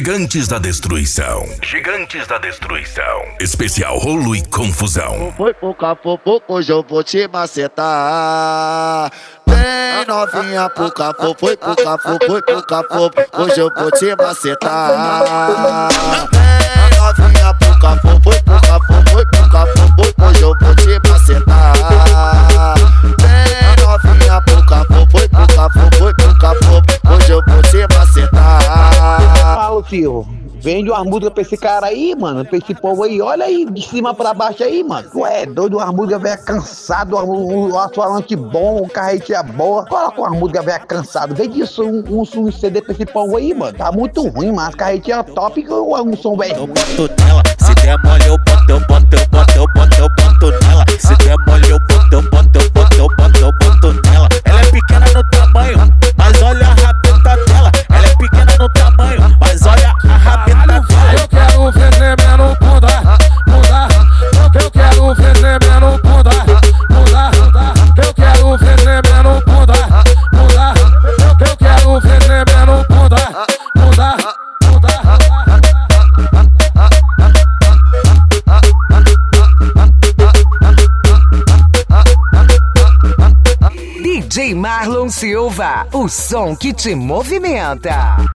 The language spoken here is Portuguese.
Gigantes da Destruição. Gigantes da Destruição. Especial rolo e confusão. Foi pouca pouco, hoje eu vou te macetar. Vem novinha, pouca foi pouca foi pouca hoje eu vou te macetar. Vem novinha, pouca foi pouca foi pouca hoje eu vou te macetar. Vem novinha, pouca foi pouca foi pouca hoje eu vou te macetar. Fala, filho. Vende uma música pra esse cara aí, mano, pra esse povo aí, olha aí, de cima pra baixo aí, mano. Tu é doido, uma música velha cansado, um assoalante bom, um carretinha boa. Coloca uma música velha cansado, vende isso, um CD pra esse povo aí, mano. Tá muito ruim, mas as carretinhas top ou é um som velho? Eu boto nela, se der mole eu boto nela. Se der mole eu boto nela. Ela é pequena no tamanho, mas olha a rabeta dela. Ela é pequena no tamanho, mas olha a rabeta dela. Eu quero ver tremendo bunda. Eu quero ver tremendo bunda. Eu quero ver tremendo bunda. Eu quero ver tremendo bunda. DJ Marlon Silva, o som que te movimenta.